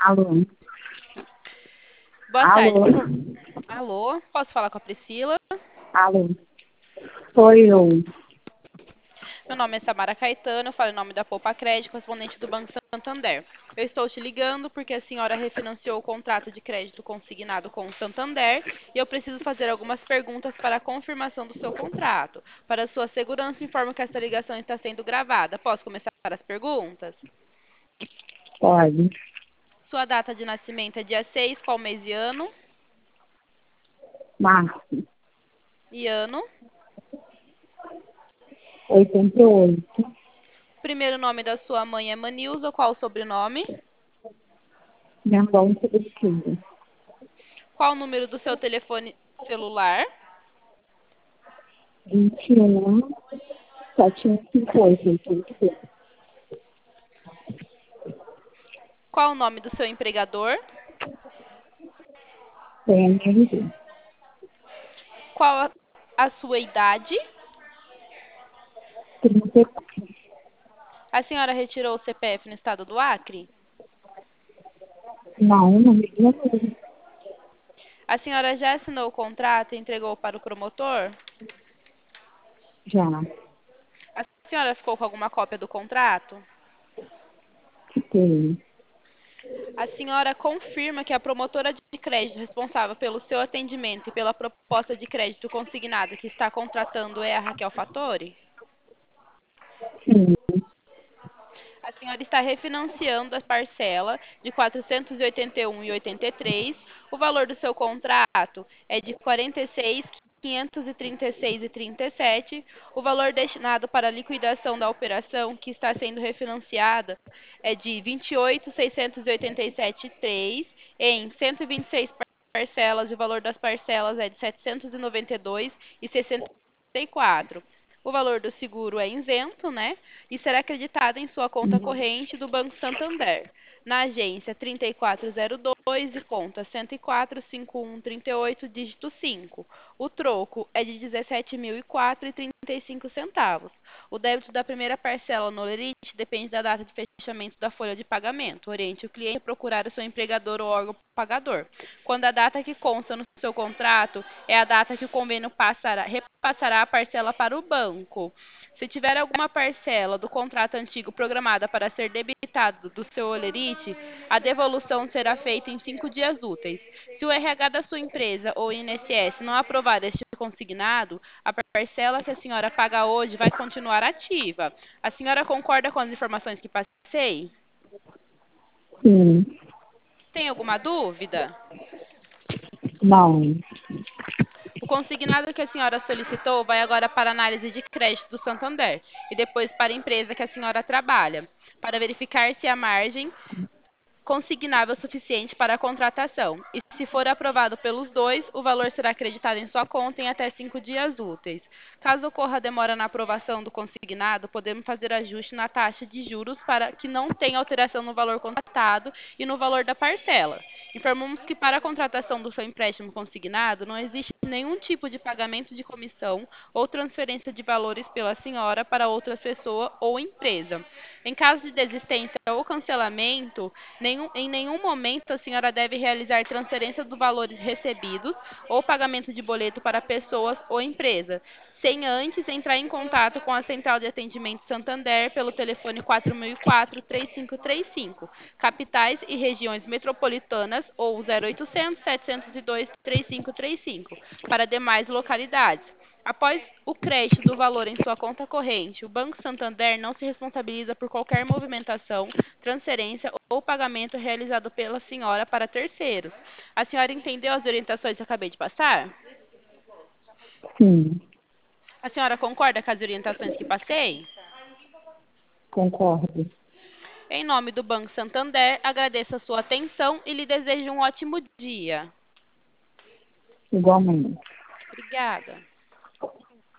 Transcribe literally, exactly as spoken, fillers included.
Alô? Boa tarde, Alô? por favor. Alô, posso falar com a Priscila? Alô? Sou eu. Meu nome é Samara Caetano, eu falo em nome da Poupa Crédito, correspondente do Banco Santander. Eu estou te ligando porque a senhora refinanciou o contrato de crédito consignado com o Santander e eu preciso fazer algumas perguntas para a confirmação do seu contrato. Para sua segurança, informo que esta ligação está sendo gravada. Posso começar as perguntas? Pode. Sua data de nascimento é dia seis, qual mês e ano? Março, E ano? oitenta e oito. Primeiro nome da sua mãe é Manilza, qual o sobrenome? Mendonça do Silva. Qual o número do seu telefone celular? vinte e um, sete um cinco oito, oitenta e oito. Qual o nome do seu empregador? P M R D. Qual a, a sua idade? trinta e quatro. A senhora retirou o C P F no estado do Acre? Não, não me lembro. A senhora já assinou o contrato e entregou para o promotor? Já. A senhora ficou com alguma cópia do contrato? Fiquei. A senhora confirma que a promotora de crédito responsável pelo seu atendimento e pela proposta de crédito consignada que está contratando é a Raquel Fattori? Sim. A senhora está refinanciando a parcela de quatrocentos e oitenta e um vírgula oitenta e três. O valor do seu contrato é de quarenta e seis mil quinhentos e trinta e seis vírgula trinta e sete. O valor destinado para a liquidação da operação que está sendo refinanciada é de vinte e oito mil seiscentos e oitenta e sete vírgula três em cento e vinte e seis parcelas e o valor das parcelas é de setecentos e noventa e dois vírgula sessenta e quatro. O valor do seguro é isento, né? E será acreditado em sua conta corrente do Banco Santander, na agência trinta e quatro zero dois e conta cento e quatro, cinquenta e um, trinta e oito, dígito cinco. O troco é de dezessete mil e quatro reais e trinta e cinco centavos. O débito da primeira parcela no lerite depende da data de fechamento da folha de pagamento. Oriente o cliente a procurar o seu empregador ou órgão pagador. Quando a data que consta no seu contrato é a data que o convênio passará, repassará a parcela para o banco. Se tiver alguma parcela do contrato antigo programada para ser debitado do seu olerite, a devolução será feita em cinco dias úteis. Se o R H da sua empresa ou I N S S não aprovar este consignado, a parcela que a senhora paga hoje vai continuar ativa. A senhora concorda com as informações que passei? Sim. Tem alguma dúvida? Não. O consignado que a senhora solicitou vai agora para a análise de crédito do Santander e depois para a empresa que a senhora trabalha, para verificar se a margem consignável suficiente para a contratação. E se for aprovado pelos dois, o valor será acreditado em sua conta em até cinco dias úteis. Caso ocorra demora na aprovação do consignado, podemos fazer ajuste na taxa de juros para que não tenha alteração no valor contratado e no valor da parcela. Informamos que para a contratação do seu empréstimo consignado, não existe nenhum tipo de pagamento de comissão ou transferência de valores pela senhora para outra pessoa ou empresa. Em caso de desistência ou cancelamento, nenhum, em nenhum momento a senhora deve realizar transferência dos valores recebidos ou pagamento de boleto para pessoas ou empresa, sem antes entrar em contato com a Central de Atendimento Santander pelo telefone quatro mil e quatro, três cinco três cinco, capitais e regiões metropolitanas ou zero oitocentos, setecentos e dois, três cinco três cinco, para demais localidades. Após o crédito do valor em sua conta corrente, o Banco Santander não se responsabiliza por qualquer movimentação, transferência ou pagamento realizado pela senhora para terceiros. A senhora entendeu as orientações que eu acabei de passar? Sim. A senhora concorda com as orientações que passei? Concordo. Em nome do Banco Santander, agradeço a sua atenção e lhe desejo um ótimo dia. Igualmente. Obrigada.